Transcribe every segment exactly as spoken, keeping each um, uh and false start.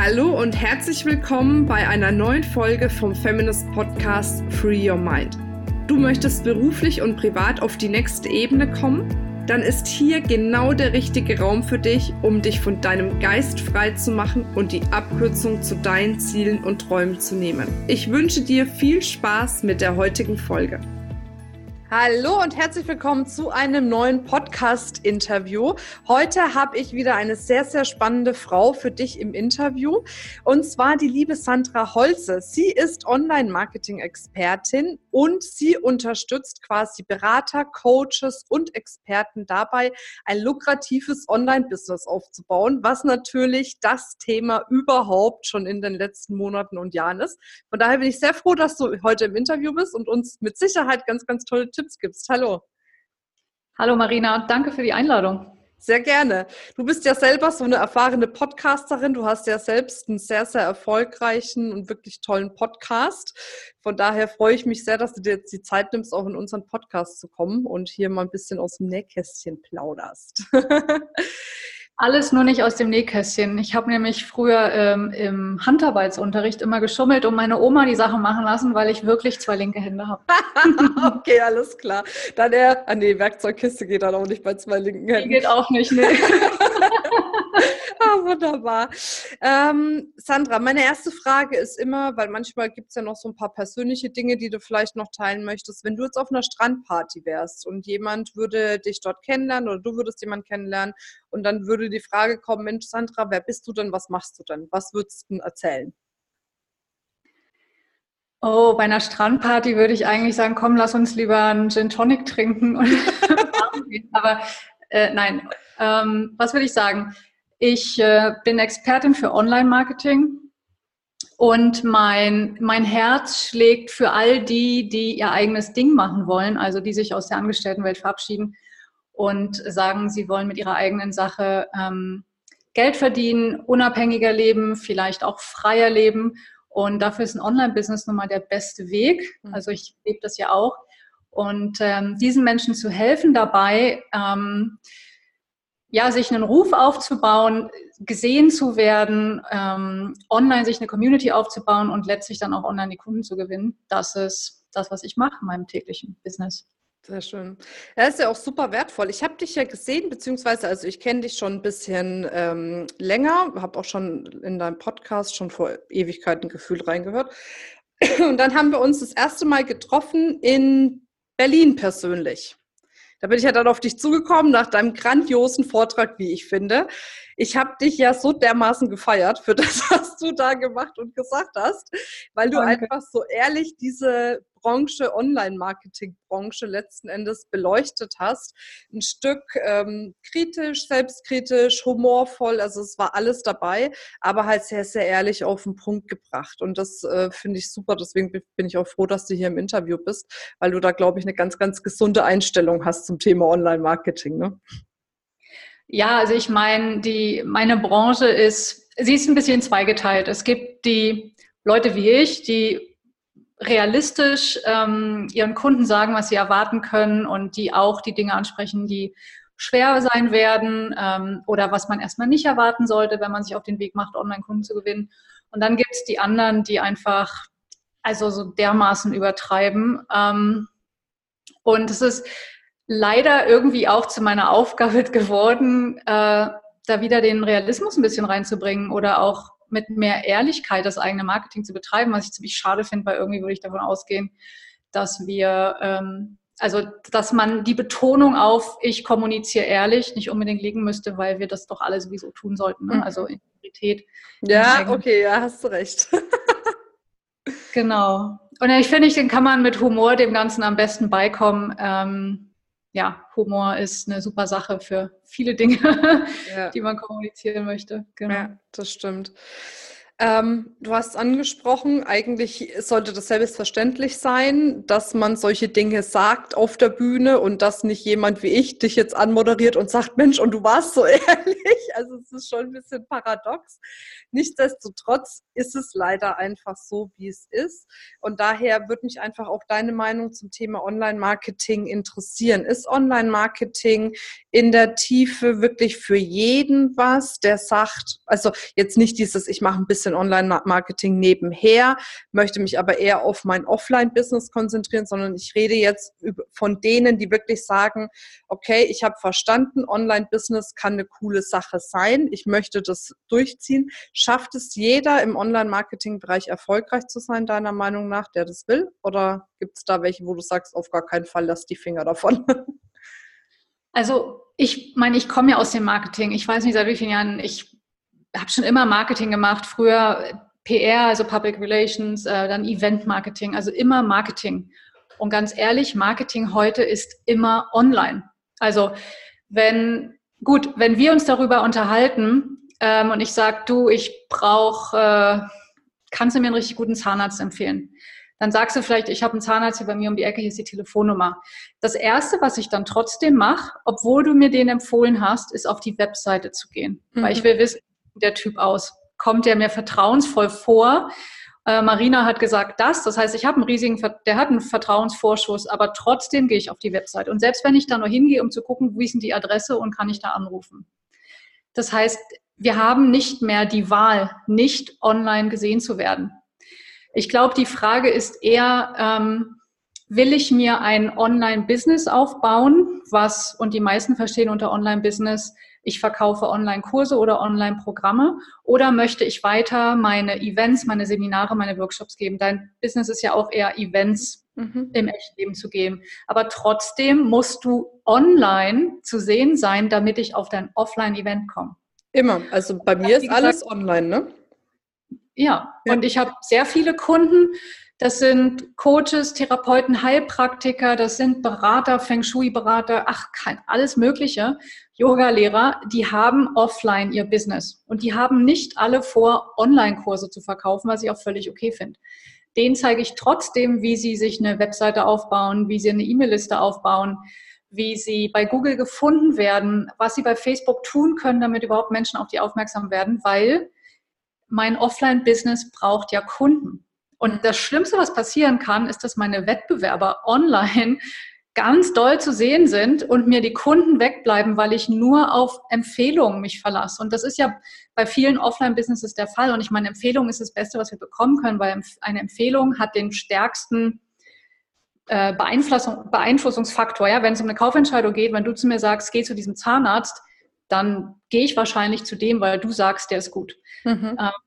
Hallo und herzlich willkommen bei einer neuen Folge vom Feminist Podcast Free Your Mind. Du möchtest beruflich und privat auf die nächste Ebene kommen? Dann ist hier genau der richtige Raum für dich, um dich von deinem Geist frei zu machen und die Abkürzung zu deinen Zielen und Träumen zu nehmen. Ich wünsche dir viel Spaß mit der heutigen Folge. Hallo und herzlich willkommen zu einem neuen Podcast-Interview. Heute habe ich wieder eine sehr, sehr spannende Frau für dich im Interview, und zwar die liebe Sandra Holze. Sie ist Online-Marketing-Expertin und sie unterstützt quasi Berater, Coaches und Experten dabei, ein lukratives Online-Business aufzubauen, was natürlich das Thema überhaupt schon in den letzten Monaten und Jahren ist. Von daher bin ich sehr froh, dass du heute im Interview bist und uns mit Sicherheit ganz, ganz tolle Tipps gibst. Hallo. Hallo Marina, danke für die Einladung. Sehr gerne. Du bist ja selber so eine erfahrene Podcasterin. Du hast ja selbst einen sehr, sehr erfolgreichen und wirklich tollen Podcast. Von daher freue ich mich sehr, dass du dir jetzt die Zeit nimmst, auch in unseren Podcast zu kommen und hier mal ein bisschen aus dem Nähkästchen plauderst. Alles nur nicht aus dem Nähkästchen. Ich habe nämlich früher ähm, im Handarbeitsunterricht immer geschummelt und meine Oma die Sachen machen lassen, weil ich wirklich zwei linke Hände habe. Okay, alles klar. Dann eher, ah nee, Werkzeugkiste geht dann auch nicht bei zwei linken Händen. Die geht auch nicht, ne? Ah, wunderbar. Ähm, Sandra, meine erste Frage ist immer, weil manchmal gibt es ja noch so ein paar persönliche Dinge, die du vielleicht noch teilen möchtest. Wenn du jetzt auf einer Strandparty wärst und jemand würde dich dort kennenlernen oder du würdest jemanden kennenlernen und dann würde die Frage kommen, Mensch Sandra, wer bist du denn, was machst du denn? Was würdest du denn erzählen? Oh, bei einer Strandparty würde ich eigentlich sagen, komm, lass uns lieber einen Gin Tonic trinken. Und Aber äh, nein, ähm, was würde ich sagen? Ich äh, bin Expertin für Online-Marketing und mein, mein Herz schlägt für all die, die ihr eigenes Ding machen wollen, also die sich aus der Angestelltenwelt verabschieden und sagen, sie wollen mit ihrer eigenen Sache ähm, Geld verdienen, unabhängiger leben, vielleicht auch freier leben. Und dafür ist ein Online-Business nun mal der beste Weg. Also ich lebe das ja auch. Und ähm, diesen Menschen zu helfen dabei, ähm, ja, sich einen Ruf aufzubauen, gesehen zu werden, ähm, online sich eine Community aufzubauen und letztlich dann auch online die Kunden zu gewinnen. Das ist das, was ich mache in meinem täglichen Business. Sehr schön. Das ist ja auch super wertvoll. Ich habe dich ja gesehen, beziehungsweise, also ich kenne dich schon ein bisschen ähm, länger, habe auch schon in deinem Podcast schon vor Ewigkeiten gefühlt reingehört. Und dann haben wir uns das erste Mal getroffen in Berlin persönlich. Da bin ich ja dann auf dich zugekommen nach deinem grandiosen Vortrag, wie ich finde. Ich habe dich ja so dermaßen gefeiert für das, was du da gemacht und gesagt hast, weil du Danke. einfach so ehrlich diese Branche, Online-Marketing-Branche letzten Endes beleuchtet hast. Ein Stück ähm, kritisch, selbstkritisch, humorvoll, also es war alles dabei, aber halt sehr, sehr ehrlich auf den Punkt gebracht. Und das äh, finde ich super, deswegen bin ich auch froh, dass du hier im Interview bist, weil du da, glaube ich, eine ganz, ganz gesunde Einstellung hast zum Thema Online-Marketing, ne? Ja, also ich meine, die, meine Branche ist, sie ist ein bisschen zweigeteilt. Es gibt die Leute wie ich, die realistisch ähm, ihren Kunden sagen, was sie erwarten können und die auch die Dinge ansprechen, die schwer sein werden ähm, oder was man erstmal nicht erwarten sollte, wenn man sich auf den Weg macht, Online-Kunden zu gewinnen. Und dann gibt es die anderen, die einfach also so dermaßen übertreiben. Ähm, und es ist leider irgendwie auch zu meiner Aufgabe geworden, äh, da wieder den Realismus ein bisschen reinzubringen oder auch mit mehr Ehrlichkeit das eigene Marketing zu betreiben, was ich ziemlich schade finde, weil irgendwie würde ich davon ausgehen, dass wir, ähm, also dass man die Betonung auf ich kommuniziere ehrlich nicht unbedingt legen müsste, weil wir das doch alle sowieso tun sollten, ne? Also Integrität. Ja, okay, ja, hast du recht. Genau. Und ich finde, den kann man mit Humor dem Ganzen am besten beikommen. Ähm, ja, Humor ist eine super Sache für viele Dinge, Ja. die man kommunizieren möchte. Genau. Ja, das stimmt. Ähm, du hast angesprochen, eigentlich sollte das selbstverständlich sein, dass man solche Dinge sagt auf der Bühne und dass nicht jemand wie ich dich jetzt anmoderiert und sagt, Mensch, und du warst so ehrlich. Also es ist schon ein bisschen paradox. Nichtsdestotrotz ist es leider einfach so, wie es ist. Und daher würde mich einfach auch deine Meinung zum Thema Online-Marketing interessieren. Ist Online-Marketing in der Tiefe wirklich für jeden was, der sagt, also jetzt nicht dieses, ich mache ein bisschen Online-Marketing nebenher, möchte mich aber eher auf mein Offline-Business konzentrieren, sondern ich rede jetzt von denen, die wirklich sagen, okay, ich habe verstanden, Online-Business kann eine coole Sache sein, ich möchte das durchziehen. Schafft es jeder im Online-Marketing-Bereich erfolgreich zu sein, deiner Meinung nach, der das will? Oder gibt es da welche, wo du sagst, auf gar keinen Fall, lass die Finger davon? Also ich meine, ich komme ja aus dem Marketing. Ich weiß nicht, seit wie vielen Jahren, ich habe schon immer Marketing gemacht. Früher P R, also Public Relations, äh, dann Event-Marketing, also immer Marketing. Und ganz ehrlich, Marketing heute ist immer online. Also wenn, gut, wenn wir uns darüber unterhalten ähm, und ich sage, du, ich brauche, äh, kannst du mir einen richtig guten Zahnarzt empfehlen? Dann sagst du vielleicht, ich habe einen Zahnarzt hier bei mir um die Ecke, hier ist die Telefonnummer. Das Erste, was ich dann trotzdem mache, obwohl du mir den empfohlen hast, ist auf die Webseite zu gehen. Mhm. Weil ich will wissen, wie sieht der Typ aus? Kommt der mir vertrauensvoll vor? Äh, Marina hat gesagt das, das heißt, ich habe einen riesigen, der hat einen Vertrauensvorschuss, aber trotzdem gehe ich auf die Webseite. Und selbst wenn ich da nur hingehe, um zu gucken, wie ist denn die Adresse und kann ich da anrufen? Das heißt, wir haben nicht mehr die Wahl, nicht online gesehen zu werden. Ich glaube, die Frage ist eher, ähm, will ich mir ein Online-Business aufbauen, was, und die meisten verstehen unter Online-Business, ich verkaufe Online-Kurse oder Online-Programme, oder möchte ich weiter meine Events, meine Seminare, meine Workshops geben? Dein Business ist ja auch eher Events mhm. im Echtleben zu geben. Aber trotzdem musst du online zu sehen sein, damit ich auf dein Offline-Event komme. Immer. Also bei mir ist alles online, ne? Ja, ja, und ich habe sehr viele Kunden, das sind Coaches, Therapeuten, Heilpraktiker, das sind Berater, Feng Shui-Berater, ach, kein, alles Mögliche, Yoga-Lehrer, die haben offline ihr Business und die haben nicht alle vor, Online-Kurse zu verkaufen, was ich auch völlig okay finde. Denen zeige ich trotzdem, wie sie sich eine Webseite aufbauen, wie sie eine E-Mail-Liste aufbauen, wie sie bei Google gefunden werden, was sie bei Facebook tun können, damit überhaupt Menschen auf die aufmerksam werden, weil mein Offline-Business braucht ja Kunden. Und das Schlimmste, was passieren kann, ist, dass meine Wettbewerber online ganz doll zu sehen sind und mir die Kunden wegbleiben, weil ich nur auf Empfehlungen mich verlasse. Und das ist ja bei vielen Offline-Businesses der Fall. Und ich meine, Empfehlung ist das Beste, was wir bekommen können, weil eine Empfehlung hat den stärksten äh, Beeinflussung, Beeinflussungsfaktor. Ja? Wenn es um eine Kaufentscheidung geht, wenn du zu mir sagst, geh zu diesem Zahnarzt, dann gehe ich wahrscheinlich zu dem, weil du sagst, der ist gut. Mhm. Ähm,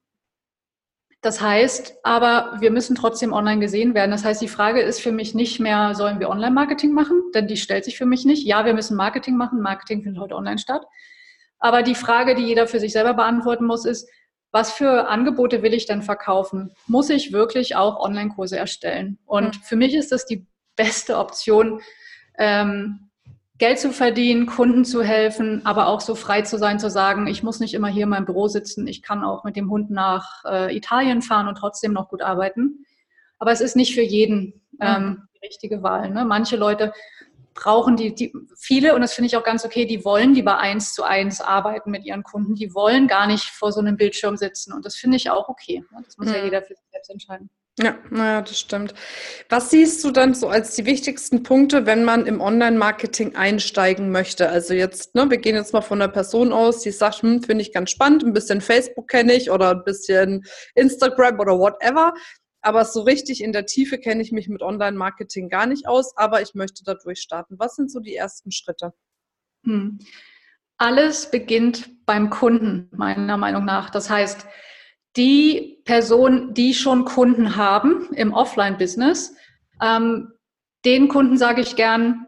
das heißt, aber wir müssen trotzdem online gesehen werden. Das heißt, die Frage ist für mich nicht mehr, sollen wir Online-Marketing machen? Denn die stellt sich für mich nicht. Ja, wir müssen Marketing machen. Marketing findet heute online statt. Aber die Frage, die jeder für sich selber beantworten muss, ist, was für Angebote will ich denn verkaufen? Muss ich wirklich auch Online-Kurse erstellen? Und mhm. für mich ist das die beste Option, ähm, Geld zu verdienen, Kunden zu helfen, aber auch so frei zu sein, zu sagen, ich muss nicht immer hier in meinem Büro sitzen, ich kann auch mit dem Hund nach äh, Italien fahren und trotzdem noch gut arbeiten. Aber es ist nicht für jeden ähm, die richtige Wahl. Ne? Manche Leute brauchen die, die, viele, und das finde ich auch ganz okay, die wollen lieber eins zu eins arbeiten mit ihren Kunden, die wollen gar nicht vor so einem Bildschirm sitzen und das finde ich auch okay. Ne? Das muss mhm. ja jeder für sich selbst entscheiden. Ja, naja, das stimmt. Was siehst du dann so als die wichtigsten Punkte, wenn man im Online-Marketing einsteigen möchte? Also jetzt, ne, wir gehen jetzt mal von einer Person aus, die sagt, hm, finde ich ganz spannend, ein bisschen Facebook kenne ich oder ein bisschen Instagram oder whatever, aber so richtig in der Tiefe kenne ich mich mit Online-Marketing gar nicht aus, aber ich möchte da durchstarten. Was sind so die ersten Schritte? Hm. Alles beginnt beim Kunden, meiner Meinung nach. Das heißt, die Personen, die schon Kunden haben im Offline-Business, ähm, den Kunden sage ich gern,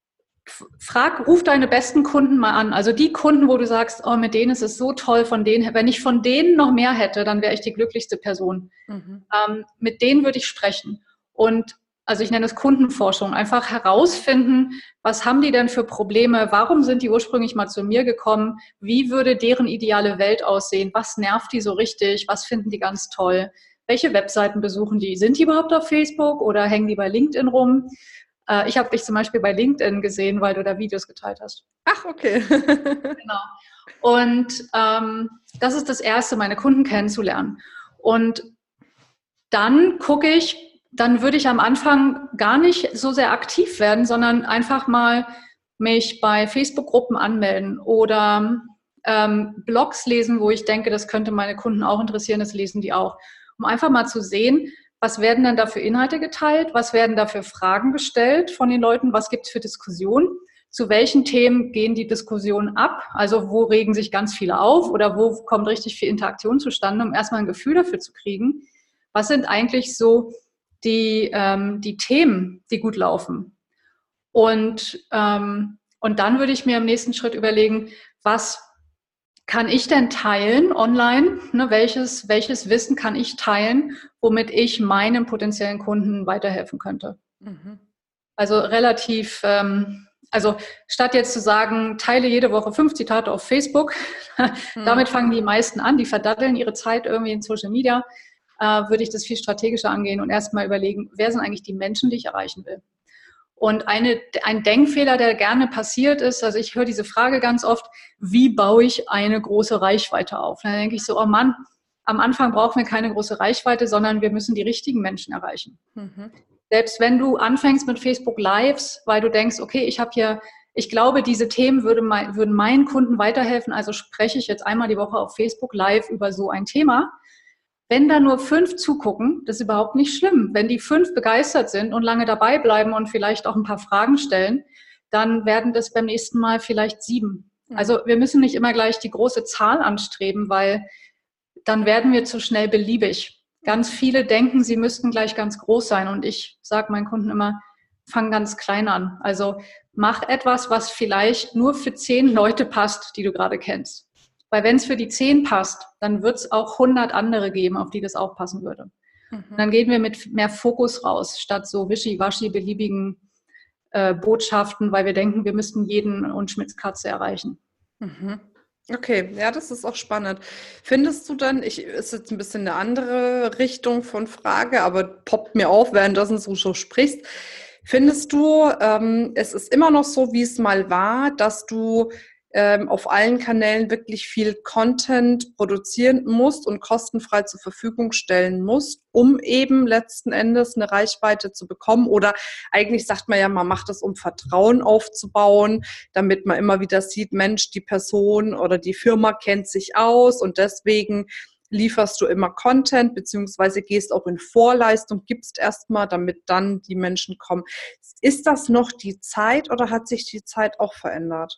frag, ruf deine besten Kunden mal an. Also die Kunden, wo du sagst, oh, mit denen ist es so toll, von denen, wenn ich von denen noch mehr hätte, dann wäre ich die glücklichste Person. Mhm. Ähm, mit denen würde ich sprechen. Und also ich nenne es Kundenforschung, einfach herausfinden, was haben die denn für Probleme, warum sind die ursprünglich mal zu mir gekommen, wie würde deren ideale Welt aussehen, was nervt die so richtig, was finden die ganz toll, welche Webseiten besuchen die, sind die überhaupt auf Facebook oder hängen die bei LinkedIn rum? Äh, ich habe dich zum Beispiel bei LinkedIn gesehen, weil du da Videos geteilt hast. Ach, okay. Genau. Und ähm, das ist das Erste, meine Kunden kennenzulernen. Und dann gucke ich, dann würde ich am Anfang gar nicht so sehr aktiv werden, sondern einfach mal mich bei Facebook-Gruppen anmelden oder ähm, Blogs lesen, wo ich denke, das könnte meine Kunden auch interessieren, das lesen die auch. Um einfach mal zu sehen, was werden denn da für Inhalte geteilt, was werden da für Fragen gestellt von den Leuten, was gibt es für Diskussionen, zu welchen Themen gehen die Diskussionen ab, also wo regen sich ganz viele auf oder wo kommt richtig viel Interaktion zustande, um erstmal ein Gefühl dafür zu kriegen, was sind eigentlich so die, ähm, die Themen, die gut laufen. Und, ähm, und dann würde ich mir im nächsten Schritt überlegen, was kann ich denn teilen online? Ne, welches, welches Wissen kann ich teilen, womit ich meinen potenziellen Kunden weiterhelfen könnte? Mhm. Also relativ, ähm, also statt jetzt zu sagen, teile jede Woche fünf Zitate auf Facebook, mhm. damit fangen die meisten an, die verdatteln ihre Zeit irgendwie in Social Media, äh, würde ich das viel strategischer angehen und erstmal überlegen, wer sind eigentlich die Menschen, die ich erreichen will. Und eine, ein Denkfehler, der gerne passiert ist, also ich höre diese Frage ganz oft, wie baue ich eine große Reichweite auf? Dann denke ich so, oh Mann, am Anfang brauchen wir keine große Reichweite, sondern wir müssen die richtigen Menschen erreichen. Mhm. Selbst wenn du anfängst mit Facebook Lives, weil du denkst, okay, ich habe hier, ich glaube, diese Themen würde mein, würden meinen Kunden weiterhelfen, also spreche ich jetzt einmal die Woche auf Facebook Live über so ein Thema. Wenn da nur fünf zugucken, das ist überhaupt nicht schlimm. Wenn die fünf begeistert sind und lange dabei bleiben und vielleicht auch ein paar Fragen stellen, dann werden das beim nächsten Mal vielleicht sieben. Mhm. Also wir müssen nicht immer gleich die große Zahl anstreben, weil dann werden wir zu schnell beliebig. Ganz viele denken, sie müssten gleich ganz groß sein. Und ich sage meinen Kunden immer, fang ganz klein an. Also mach etwas, was vielleicht nur für zehn Leute passt, die du gerade kennst. Weil wenn es für die zehn passt, dann wird es auch hundert andere geben, auf die das auch passen würde. Mhm. Dann gehen wir mit mehr Fokus raus, statt so wischiwaschi beliebigen äh, Botschaften, weil wir denken, wir müssten jeden und Schmitzkatze erreichen. Mhm. Okay, ja, das ist auch spannend. Findest du dann, ich ist jetzt ein bisschen eine andere Richtung von Frage, aber poppt mir auf, währenddessen du so sprichst. Findest du, ähm, es ist immer noch so, wie es mal war, dass du ähm, auf allen Kanälen wirklich viel Content produzieren musst und kostenfrei zur Verfügung stellen musst, um eben letzten Endes eine Reichweite zu bekommen? Oder eigentlich sagt man ja, man macht das, um Vertrauen aufzubauen, damit man immer wieder sieht, Mensch, die Person oder die Firma kennt sich aus und deswegen lieferst du immer Content, beziehungsweise gehst auch in Vorleistung, gibst erstmal, damit dann die Menschen kommen. Ist das noch die Zeit oder hat sich die Zeit auch verändert?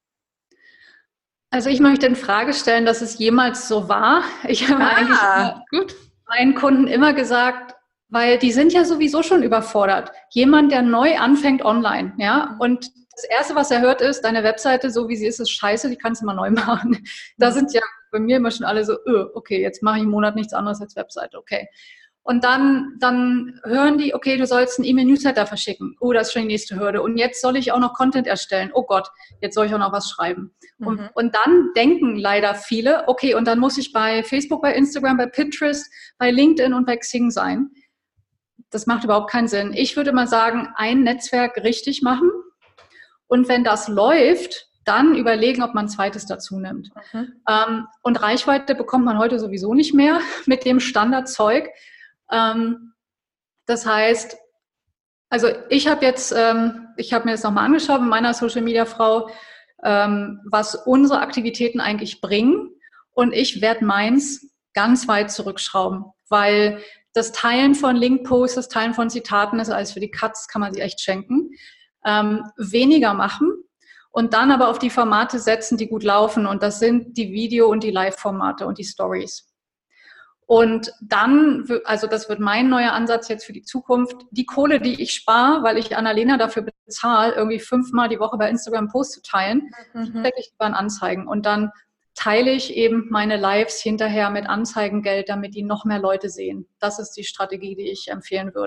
Also ich möchte in Frage stellen, dass es jemals so war. Ich habe ah, eigentlich gut. meinen Kunden immer gesagt, weil die sind ja sowieso schon überfordert. Jemand, der neu anfängt online, ja, und das Erste, was er hört, ist, deine Webseite, so wie sie ist, ist scheiße, die kannst du mal neu machen. Da sind ja bei mir immer schon alle so, öh, okay, jetzt mache ich im Monat nichts anderes als Webseite, okay. Und dann, dann hören die, okay, du sollst einen E-Mail-Newsletter verschicken. Oh, das ist schon die nächste Hürde. Und jetzt soll ich auch noch Content erstellen. Oh Gott, jetzt soll ich auch noch was schreiben. Mhm. Und, und dann denken leider viele, okay, und dann muss ich bei Facebook, bei Instagram, bei Pinterest, bei LinkedIn und bei Xing sein. Das macht überhaupt keinen Sinn. Ich würde mal sagen, ein Netzwerk richtig machen. Und wenn das läuft, dann überlegen, ob man ein zweites dazu nimmt. Mhm. Ähm, und Reichweite bekommt man heute sowieso nicht mehr mit dem Standardzeug. Ähm, das heißt, also ich habe jetzt, ähm, ich habe mir das nochmal angeschaut mit meiner Social-Media-Frau, ähm, was unsere Aktivitäten eigentlich bringen. Und ich werde meins ganz weit zurückschrauben, weil das Teilen von Link-Posts, das Teilen von Zitaten ist alles für die Katz, kann man sich echt schenken. Ähm, weniger machen und dann aber auf die Formate setzen, die gut laufen. Und das sind die Video- und die Live-Formate und die Stories. Und dann, also das wird mein neuer Ansatz jetzt für die Zukunft, die Kohle, die ich spare, weil ich Annalena dafür bezahle, irgendwie fünfmal die Woche bei Instagram Post zu teilen, mhm. stecke ich lieber in Anzeigen. Und dann teile ich eben meine Lives hinterher mit Anzeigengeld, damit die noch mehr Leute sehen. Das ist die Strategie, die ich empfehlen würde.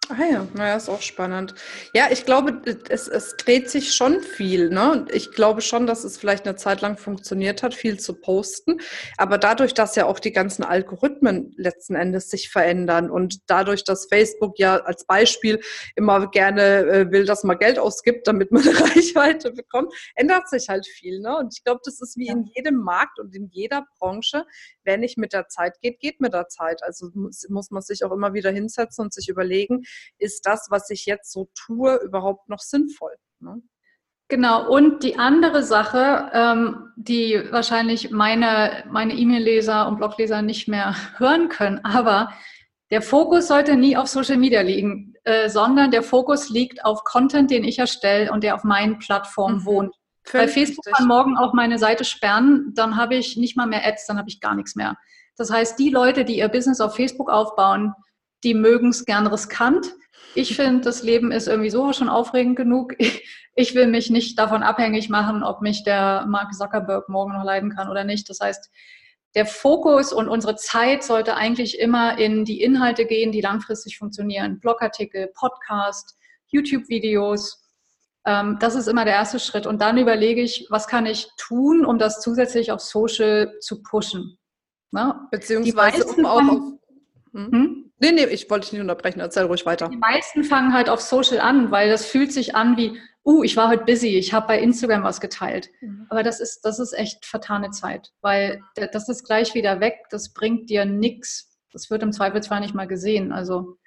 Ah ja, naja, ist auch spannend. Ja, ich glaube, es, es dreht sich schon viel, ne? Ich glaube schon, dass es vielleicht eine Zeit lang funktioniert hat, viel zu posten. Aber dadurch, dass ja auch die ganzen Algorithmen letzten Endes sich verändern und dadurch, dass Facebook ja als Beispiel immer gerne äh, will, dass man Geld ausgibt, damit man eine Reichweite bekommt, ändert sich halt viel, ne? Und ich glaube, das ist wie Ja. in jedem Markt und in jeder Branche. Wer nicht mit der Zeit geht, geht mit der Zeit. Also muss, muss man sich auch immer wieder hinsetzen und sich überlegen, ist das, was ich jetzt so tue, überhaupt noch sinnvoll? Ne? Genau, und die andere Sache, ähm, die wahrscheinlich meine, meine E-Mail-Leser und Blogleser nicht mehr hören können, aber der Fokus sollte nie auf Social Media liegen, äh, sondern der Fokus liegt auf Content, den ich erstelle und der auf meinen Plattformen Mhm. wohnt. Weil Völlig Facebook richtig. kann morgen auch meine Seite sperren, dann habe ich nicht mal mehr Ads, dann habe ich gar nichts mehr. Das heißt, die Leute, die ihr Business auf Facebook aufbauen, die mögen es gern riskant. Ich finde, das Leben ist irgendwie so schon aufregend genug. Ich will mich nicht davon abhängig machen, ob mich der Mark Zuckerberg morgen noch leiden kann oder nicht. Das heißt, der Fokus und unsere Zeit sollte eigentlich immer in die Inhalte gehen, die langfristig funktionieren. Blogartikel, Podcast, YouTube-Videos. Ähm, das ist immer der erste Schritt. Und dann überlege ich, was kann ich tun, um das zusätzlich auf Social zu pushen. Ne? Beziehungsweise um auch auf... Hm? Hm? Nee, nee, ich wollte dich nicht unterbrechen. Erzähl ruhig weiter. Die meisten fangen halt auf Social an, weil das fühlt sich an wie, uh, ich war heute busy, ich habe bei Instagram was geteilt. Mhm. Aber das ist, das ist echt vertane Zeit, weil das ist gleich wieder weg, das bringt dir nichts. Das wird im Zweifelsfall nicht mal gesehen. Also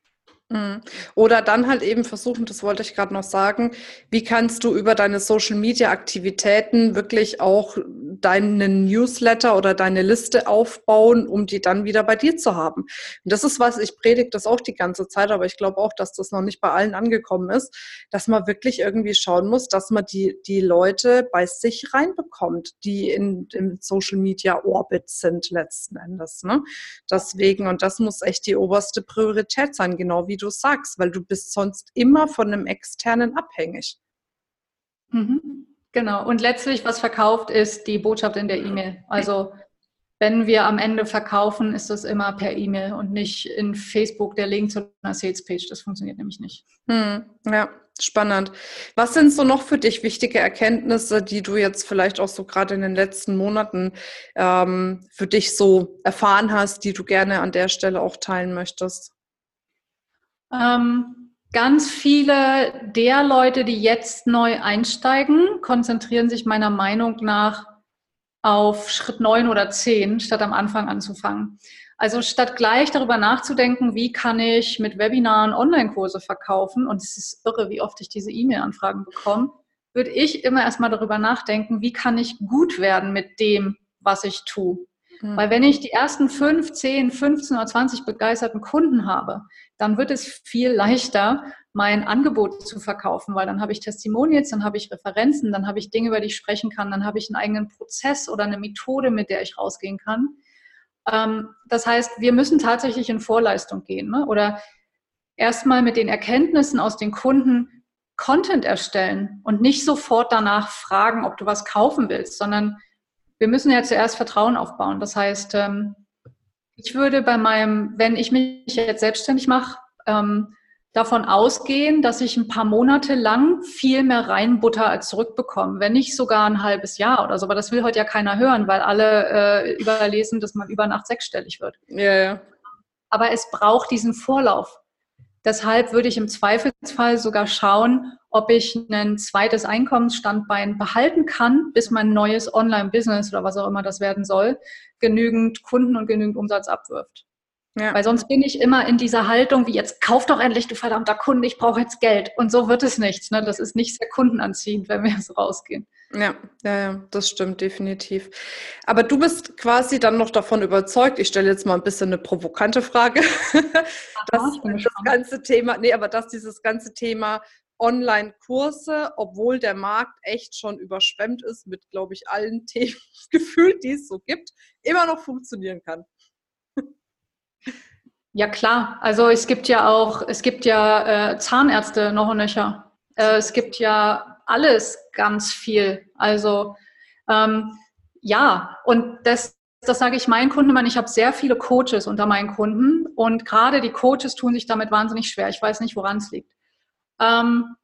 oder dann halt eben versuchen, das wollte ich gerade noch sagen, wie kannst du über deine Social-Media-Aktivitäten wirklich auch deinen Newsletter oder deine Liste aufbauen, um die dann wieder bei dir zu haben. Und das ist was, ich predige das auch die ganze Zeit, aber ich glaube auch, dass das noch nicht bei allen angekommen ist, dass man wirklich irgendwie schauen muss, dass man die, die Leute bei sich reinbekommt, die in, im Social-Media-Orbit sind letzten Endes. Ne? Deswegen, und das muss echt die oberste Priorität sein, genau wie du sagst, weil du bist sonst immer von einem Externen abhängig. mhm. Genau. Und letztlich, was verkauft, ist die Botschaft in der E-Mail. Also wenn wir am Ende verkaufen, ist das immer per E-Mail und nicht in Facebook der Link zu einer Sales-Page. Das funktioniert nämlich nicht. Hm, ja, spannend. Was sind so noch für dich wichtige Erkenntnisse, die du jetzt vielleicht auch so gerade in den letzten Monaten ähm, für dich so erfahren hast, die du gerne an der Stelle auch teilen möchtest? Ähm, ganz viele der Leute, die jetzt neu einsteigen, konzentrieren sich meiner Meinung nach auf Schritt neun oder zehn, statt am Anfang anzufangen. Also statt gleich darüber nachzudenken, wie kann ich mit Webinaren Online-Kurse verkaufen, und es ist irre, wie oft ich diese E-Mail-Anfragen bekomme, würde ich immer erstmal darüber nachdenken, wie kann ich gut werden mit dem, was ich tue. Mhm. Weil wenn ich die ersten fünf, zehn, fünfzehn oder zwanzig begeisterten Kunden habe, dann wird es viel leichter, mein Angebot zu verkaufen, weil dann habe ich Testimonials, dann habe ich Referenzen, dann habe ich Dinge, über die ich sprechen kann, dann habe ich einen eigenen Prozess oder eine Methode, mit der ich rausgehen kann. Ähm, das heißt, wir müssen tatsächlich in Vorleistung gehen, ne? Oder erstmal mit den Erkenntnissen aus den Kunden Content erstellen und nicht sofort danach fragen, ob du was kaufen willst, sondern wir müssen ja zuerst Vertrauen aufbauen. Das heißt, ähm, ich würde bei meinem, wenn ich mich jetzt selbstständig mache, ähm, davon ausgehen, dass ich ein paar Monate lang viel mehr reinbutter als zurückbekomme, wenn nicht sogar ein halbes Jahr oder so. Aber das will heute ja keiner hören, weil alle äh, überlesen, dass man über Nacht sechsstellig wird. Ja, ja. Aber es braucht diesen Vorlauf. Deshalb würde ich im Zweifelsfall sogar schauen, ob ich ein zweites Einkommensstandbein behalten kann, bis mein neues Online-Business oder was auch immer das werden soll, genügend Kunden und genügend Umsatz abwirft. Ja. Weil sonst bin ich immer in dieser Haltung, wie jetzt kauf doch endlich, du verdammter Kunde, ich brauche jetzt Geld. Und so wird es nichts. Ne? Das ist nicht sehr kundenanziehend, wenn wir so rausgehen. Ja, ja, ja, das stimmt definitiv. Aber du bist quasi dann noch davon überzeugt, ich stelle jetzt mal ein bisschen eine provokante Frage, dass das ganze Thema, nee, aber dass dieses ganze Thema Online-Kurse, obwohl der Markt echt schon überschwemmt ist mit, glaube ich, allen Themen gefühlt, die es so gibt, immer noch funktionieren kann. Ja, klar. Also es gibt ja auch, es gibt ja äh, Zahnärzte noch und nöcher. Äh, es gibt ja alles ganz viel. Also ähm, ja, und das das sage ich meinen Kunden immer, ich habe sehr viele Coaches unter meinen Kunden und gerade die Coaches tun sich damit wahnsinnig schwer. Ich weiß nicht, woran es liegt. Ähm,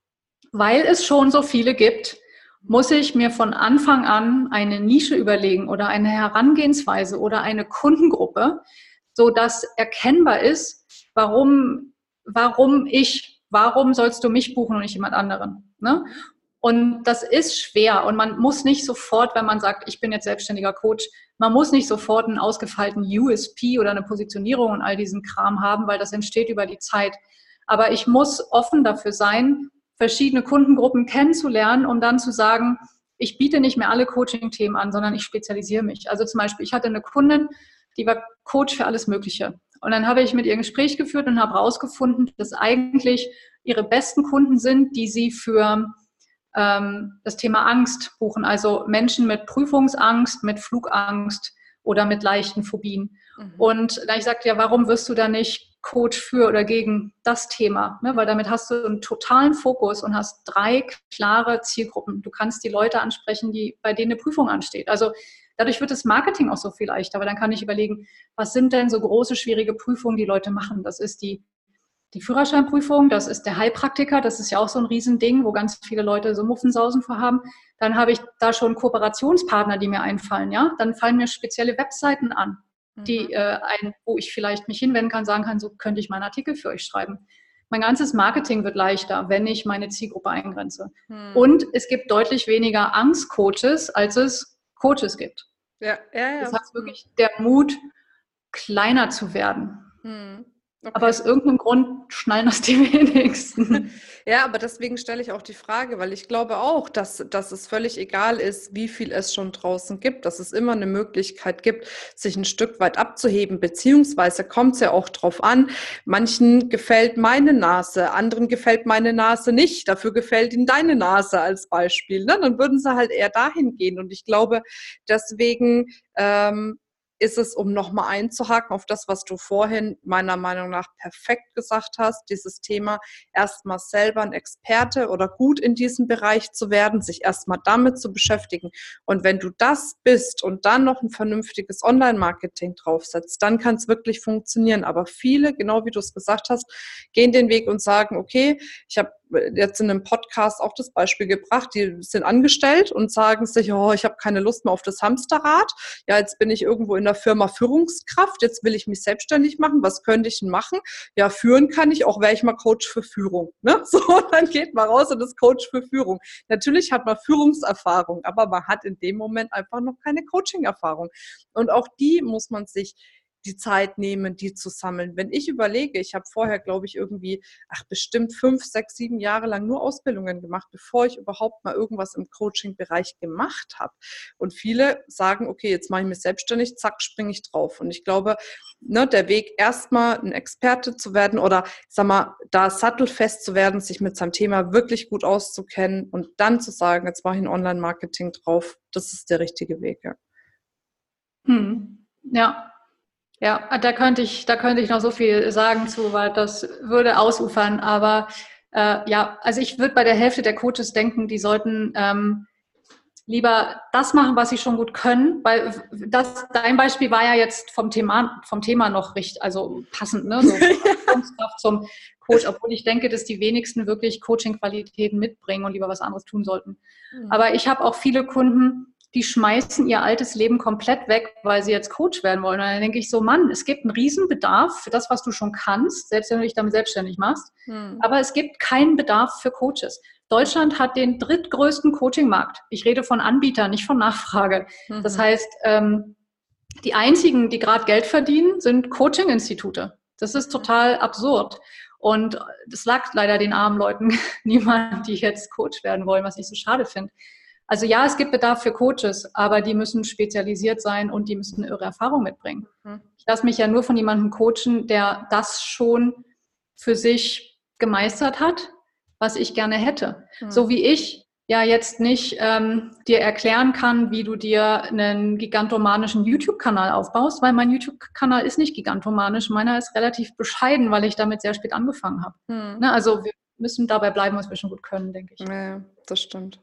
weil es schon so viele gibt, muss ich mir von Anfang an eine Nische überlegen oder eine Herangehensweise oder eine Kundengruppe, sodass erkennbar ist, warum, warum ich, warum sollst du mich buchen und nicht jemand anderen, ne? Und das ist schwer und man muss nicht sofort, wenn man sagt, ich bin jetzt selbstständiger Coach, man muss nicht sofort einen ausgefeilten U S P oder eine Positionierung und all diesen Kram haben, weil das entsteht über die Zeit. Aber ich muss offen dafür sein, verschiedene Kundengruppen kennenzulernen, um dann zu sagen, ich biete nicht mehr alle Coaching-Themen an, sondern ich spezialisiere mich. Also zum Beispiel, ich hatte eine Kundin, die war Coach für alles Mögliche. Und dann habe ich mit ihr ein Gespräch geführt und habe herausgefunden, dass eigentlich ihre besten Kunden sind, die sie für ähm, das Thema Angst buchen. Also Menschen mit Prüfungsangst, mit Flugangst oder mit leichten Phobien. Mhm. Und da ich sagte, ja, warum wirst du da nicht Coach für oder gegen das Thema? Ne? Weil damit hast du einen totalen Fokus und hast drei klare Zielgruppen. Du kannst die Leute ansprechen, die, bei denen eine Prüfung ansteht. Also dadurch wird das Marketing auch so viel leichter, weil dann kann ich überlegen, was sind denn so große, schwierige Prüfungen, die Leute machen? Das ist die, die Führerscheinprüfung, das ist der Heilpraktiker, das ist ja auch so ein Riesending, wo ganz viele Leute so Muffensausen vorhaben. Dann habe ich da schon Kooperationspartner, die mir einfallen, ja. Dann fallen mir spezielle Webseiten an, die, äh, ein, wo ich vielleicht mich hinwenden kann, sagen kann, so könnte ich meinen Artikel für euch schreiben. Mein ganzes Marketing wird leichter, wenn ich meine Zielgruppe eingrenze. Hm. Und es gibt deutlich weniger Angstcoaches, als es Coaches gibt. Ja, ja, ja. Das heißt wirklich der Mut, kleiner zu werden. Hm. Okay. Aber aus irgendeinem Grund schnallen das die wenigsten. Ja, aber deswegen stelle ich auch die Frage, weil ich glaube auch, dass, dass es völlig egal ist, wie viel es schon draußen gibt, dass es immer eine Möglichkeit gibt, sich ein Stück weit abzuheben, beziehungsweise kommt es ja auch drauf an, manchen gefällt meine Nase, anderen gefällt meine Nase nicht, dafür gefällt ihnen deine Nase als Beispiel, ne? Dann würden sie halt eher dahin gehen und ich glaube, deswegen ähm, ist es, um nochmal einzuhaken auf das, was du vorhin meiner Meinung nach perfekt gesagt hast, dieses Thema erstmal selber ein Experte oder gut in diesem Bereich zu werden, sich erstmal damit zu beschäftigen. Und wenn du das bist und dann noch ein vernünftiges Online-Marketing draufsetzt, dann kann es wirklich funktionieren. Aber viele, genau wie du es gesagt hast, gehen den Weg und sagen, okay, ich habe jetzt in einem Podcast auch das Beispiel gebracht, die sind angestellt und sagen sich, oh, ich habe keine Lust mehr auf das Hamsterrad. Ja, jetzt bin ich irgendwo in der Firma Führungskraft, jetzt will ich mich selbstständig machen. Was könnte ich denn machen? Ja, führen kann ich, auch wäre ich mal Coach für Führung. Ne? So, dann geht man raus und ist Coach für Führung. Natürlich hat man Führungserfahrung, aber man hat in dem Moment einfach noch keine Coaching-Erfahrung. Und auch die muss man sich die Zeit nehmen, die zu sammeln. Wenn ich überlege, ich habe vorher, glaube ich, irgendwie, ach bestimmt fünf, sechs, sieben Jahre lang nur Ausbildungen gemacht, bevor ich überhaupt mal irgendwas im Coaching-Bereich gemacht habe. Und viele sagen, okay, jetzt mache ich mich selbstständig, zack, springe ich drauf. Und ich glaube, ne, der Weg, erstmal ein Experte zu werden oder, sag mal, da sattelfest zu werden, sich mit seinem Thema wirklich gut auszukennen und dann zu sagen, jetzt mache ich ein Online-Marketing drauf, das ist der richtige Weg, ja. Hm. Ja. Ja, da könnte ich, da könnte ich noch so viel sagen zu, weil das würde ausufern. Aber äh, ja, also ich würde bei der Hälfte der Coaches denken, die sollten ähm, lieber das machen, was sie schon gut können, weil das, dein Beispiel war ja jetzt vom Thema, vom Thema noch richtig, also passend, ne? So zum Coach, obwohl ich denke, dass die wenigsten wirklich Coaching-Qualitäten mitbringen und lieber was anderes tun sollten. Mhm. Aber ich habe auch viele Kunden, die schmeißen ihr altes Leben komplett weg, weil sie jetzt Coach werden wollen. Und dann denke ich so, Mann, es gibt einen Riesenbedarf für das, was du schon kannst, selbst wenn du dich damit selbstständig machst. Hm. Aber es gibt keinen Bedarf für Coaches. Deutschland hat den drittgrößten Coaching-Markt. Ich rede von Anbietern, nicht von Nachfrage. Mhm. Das heißt, ähm, die einzigen, die gerade Geld verdienen, sind Coaching-Institute. Das ist total absurd. Und das lag leider den armen Leuten niemand, die jetzt Coach werden wollen, was ich so schade finde. Also ja, es gibt Bedarf für Coaches, aber die müssen spezialisiert sein und die müssen ihre Erfahrung mitbringen. Mhm. Ich lasse mich ja nur von jemandem coachen, der das schon für sich gemeistert hat, was ich gerne hätte. Mhm. So wie ich ja jetzt nicht ähm, dir erklären kann, wie du dir einen gigantomanischen YouTube-Kanal aufbaust, weil mein YouTube-Kanal ist nicht gigantomanisch, meiner ist relativ bescheiden, weil ich damit sehr spät angefangen habe. Mhm. Ne, also wir müssen dabei bleiben, was wir schon gut können, denke ich. Ja, das stimmt.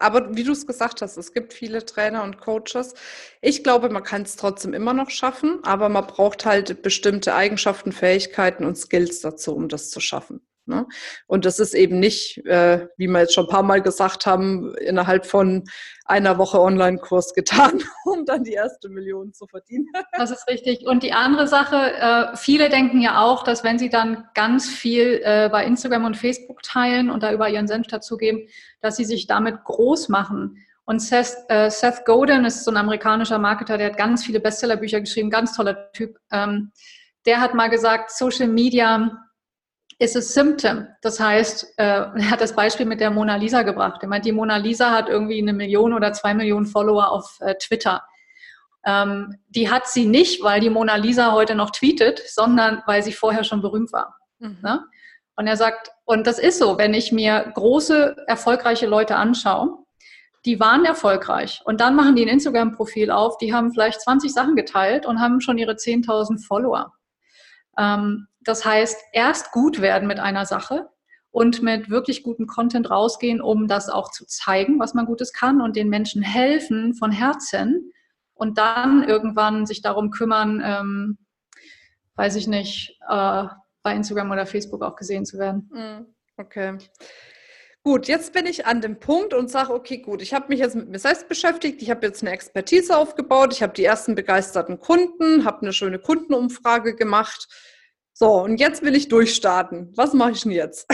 Aber wie du es gesagt hast, es gibt viele Trainer und Coaches. Ich glaube, man kann es trotzdem immer noch schaffen, aber man braucht halt bestimmte Eigenschaften, Fähigkeiten und Skills dazu, um das zu schaffen. Ne? Und das ist eben nicht, äh, wie wir jetzt schon ein paar Mal gesagt haben, innerhalb von einer Woche Online-Kurs getan, um dann die erste Million zu verdienen. Das ist richtig. Und die andere Sache, äh, viele denken ja auch, dass wenn sie dann ganz viel äh, bei Instagram und Facebook teilen und da über ihren Senf dazugeben, dass sie sich damit groß machen. Und Seth, äh, Seth Godin ist so ein amerikanischer Marketer, der hat ganz viele Bestsellerbücher geschrieben, ganz toller Typ. Ähm, der hat mal gesagt, Social Media ist a symptom. Das heißt, äh, er hat das Beispiel mit der Mona Lisa gebracht. Er meint, die Mona Lisa hat irgendwie eine Million oder zwei Millionen Follower auf äh, Twitter. Ähm, die hat sie nicht, weil die Mona Lisa heute noch tweetet, sondern weil sie vorher schon berühmt war. Mhm. Ne? Und er sagt, und das ist so, wenn ich mir große, erfolgreiche Leute anschaue, die waren erfolgreich und dann machen die ein Instagram-Profil auf, die haben vielleicht zwanzig Sachen geteilt und haben schon ihre zehntausend Follower. Ähm, das heißt, erst gut werden mit einer Sache und mit wirklich gutem Content rausgehen, um das auch zu zeigen, was man Gutes kann und den Menschen helfen von Herzen und dann irgendwann sich darum kümmern, ähm, weiß ich nicht, äh, bei Instagram oder Facebook auch gesehen zu werden. Okay. Gut, jetzt bin ich an dem Punkt und sage, okay, gut, ich habe mich jetzt mit mir selbst beschäftigt, ich habe jetzt eine Expertise aufgebaut, ich habe die ersten begeisterten Kunden, habe eine schöne Kundenumfrage gemacht. So, und jetzt will ich durchstarten. Was mache ich denn jetzt?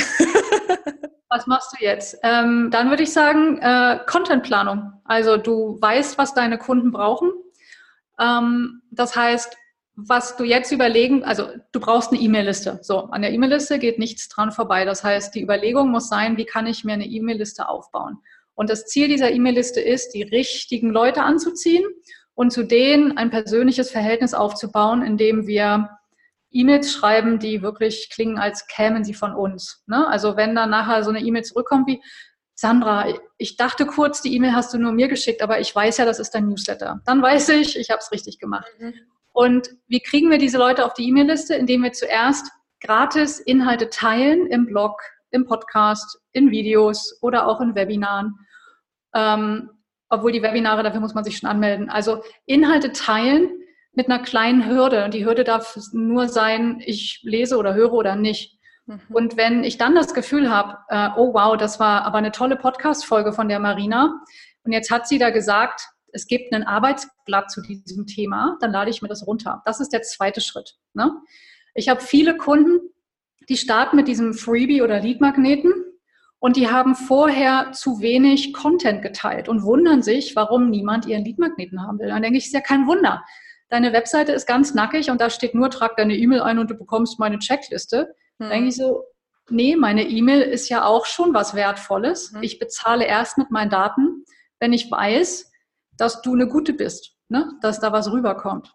Was machst du jetzt? Ähm, dann würde ich sagen, äh, Contentplanung. Also du weißt, was deine Kunden brauchen. Ähm, das heißt, was du jetzt überlegen, also du brauchst eine E-Mail-Liste. So, an der E-Mail-Liste geht nichts dran vorbei. Das heißt, die Überlegung muss sein, wie kann ich mir eine E-Mail-Liste aufbauen? Und das Ziel dieser E-Mail-Liste ist, die richtigen Leute anzuziehen und zu denen ein persönliches Verhältnis aufzubauen, indem wir E-Mails schreiben, die wirklich klingen, als kämen sie von uns. Ne? Also wenn dann nachher so eine E-Mail zurückkommt wie, Sandra, ich dachte kurz, die E-Mail hast du nur mir geschickt, aber ich weiß ja, das ist dein Newsletter. Dann weiß ich, ich habe es richtig gemacht. Mhm. Und wie kriegen wir diese Leute auf die E-Mail-Liste? Indem wir zuerst gratis Inhalte teilen im Blog, im Podcast, in Videos oder auch in Webinaren. Ähm, obwohl die Webinare, dafür muss man sich schon anmelden. Also Inhalte teilen mit einer kleinen Hürde. Und die Hürde darf nur sein, ich lese oder höre oder nicht. Mhm. Und wenn ich dann das Gefühl habe, äh, oh wow, das war aber eine tolle Podcast-Folge von der Marina und jetzt hat sie da gesagt, es gibt ein Arbeitsblatt zu diesem Thema, dann lade ich mir das runter. Das ist der zweite Schritt. Ne? Ich habe viele Kunden, die starten mit diesem Freebie oder Leadmagneten und die haben vorher zu wenig Content geteilt und wundern sich, warum niemand ihren Leadmagneten haben will. Dann denke ich, ist ja kein Wunder. Deine Webseite ist ganz nackig und da steht nur, trag deine E-Mail ein und du bekommst meine Checkliste. Hm. Da denke ich so, nee, meine E-Mail ist ja auch schon was Wertvolles. Hm. Ich bezahle erst mit meinen Daten, wenn ich weiß, dass du eine Gute bist, ne? Dass da was rüberkommt.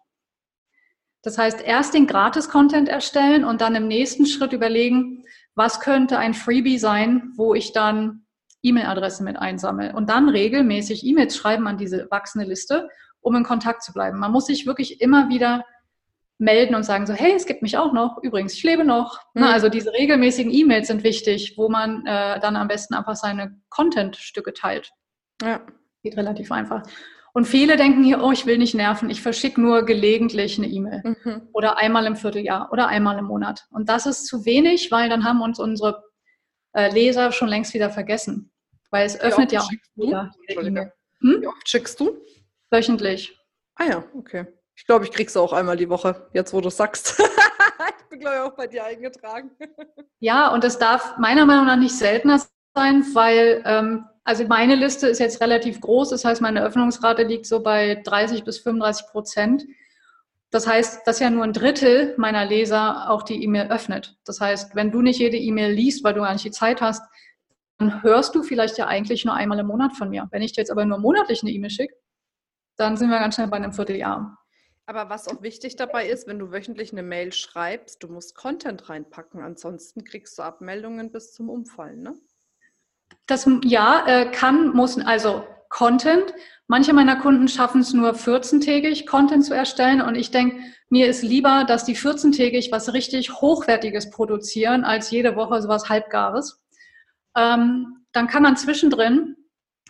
Das heißt, erst den Gratis-Content erstellen und dann im nächsten Schritt überlegen, was könnte ein Freebie sein, wo ich dann E-Mail-Adressen mit einsammle und dann regelmäßig E-Mails schreiben an diese wachsende Liste, um in Kontakt zu bleiben. Man muss sich wirklich immer wieder melden und sagen so, hey, es gibt mich auch noch, übrigens, ich lebe noch. Mhm. Na, also diese regelmäßigen E-Mails sind wichtig, wo man äh, dann am besten einfach seine Content-Stücke teilt. Ja. Geht relativ einfach. Und viele denken hier, oh, ich will nicht nerven, ich verschicke nur gelegentlich eine E-Mail mhm. oder einmal im Vierteljahr oder einmal im Monat. Und das ist zu wenig, weil dann haben uns unsere äh, Leser schon längst wieder vergessen. Weil es öffnet ja auch wieder E-Mail. Hm? Wie oft schickst du? Wöchentlich. Ah ja, okay. Ich glaube, ich kriege es auch einmal die Woche, jetzt wo du es sagst. Ich bin, glaube ich, auch bei dir eingetragen. Ja, und es darf meiner Meinung nach nicht seltener sein, weil, ähm, also meine Liste ist jetzt relativ groß, das heißt, meine Öffnungsrate liegt so bei dreißig bis fünfunddreißig Prozent. Das heißt, dass ja nur ein Drittel meiner Leser auch die E-Mail öffnet. Das heißt, wenn du nicht jede E-Mail liest, weil du gar nicht die Zeit hast, dann hörst du vielleicht ja eigentlich nur einmal im Monat von mir. Wenn ich dir jetzt aber nur monatlich eine E-Mail schicke, dann sind wir ganz schnell bei einem Vierteljahr. Aber was auch wichtig dabei ist, wenn du wöchentlich eine Mail schreibst, du musst Content reinpacken, ansonsten kriegst du Abmeldungen bis zum Umfallen, ne? Das, ja, äh, kann, muss, also Content. Manche meiner Kunden schaffen es nur vierzehntägig, Content zu erstellen und ich denke, mir ist lieber, dass die vierzehntägig was richtig Hochwertiges produzieren, als jede Woche sowas Halbgares. Ähm, dann kann man zwischendrin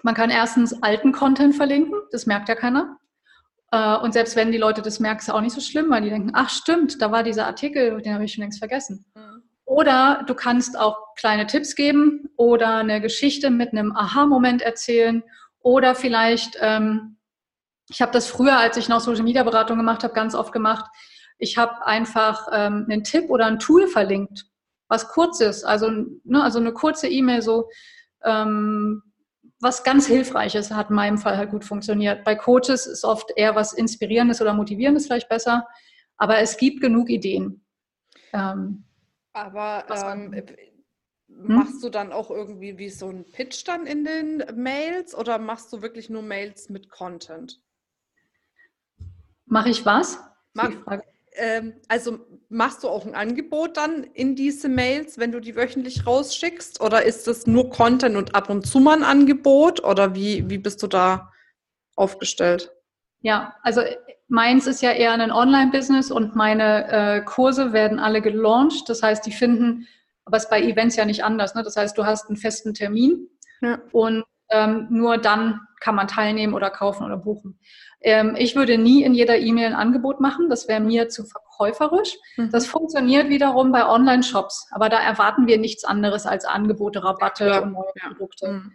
Man kann erstens alten Content verlinken, das merkt ja keiner. Und selbst wenn die Leute das merken, ist es auch nicht so schlimm, weil die denken, ach stimmt, da war dieser Artikel, den habe ich schon längst vergessen. Mhm. Oder du kannst auch kleine Tipps geben oder eine Geschichte mit einem Aha-Moment erzählen oder vielleicht, ähm, ich habe das früher, als ich noch Social-Media-Beratung gemacht habe, ganz oft gemacht, ich habe einfach ähm, einen Tipp oder ein Tool verlinkt, was kurz ist, also, ne, also eine kurze E-Mail so, ähm, was ganz Hilfreiches, hat in meinem Fall halt gut funktioniert. Bei Coaches ist oft eher was Inspirierendes oder Motivierendes vielleicht besser, aber es gibt genug Ideen. Ähm, aber ähm, hm? machst du dann auch irgendwie wie so einen Pitch dann in den Mails oder machst du wirklich nur Mails mit Content? Mache ich was? Mach, ähm, also machst du auch ein Angebot dann in diese Mails, wenn du die wöchentlich rausschickst? Oder ist das nur Content und ab und zu mal ein Angebot? Oder wie, wie bist du da aufgestellt? Ja, also meins ist ja eher ein Online-Business und meine äh, Kurse werden alle gelauncht. Das heißt, die finden, aber es ist bei Events ja nicht anders. Ne? Das heißt, du hast einen festen Termin ja. und ähm, nur dann kann man teilnehmen oder kaufen oder buchen. Ähm, ich würde nie in jeder E-Mail ein Angebot machen. Das wäre mir zu verkäuferisch. Mhm. Das funktioniert wiederum bei Online-Shops. Aber da erwarten wir nichts anderes als Angebote, Rabatte ja, und neue ja. Produkte. Mhm.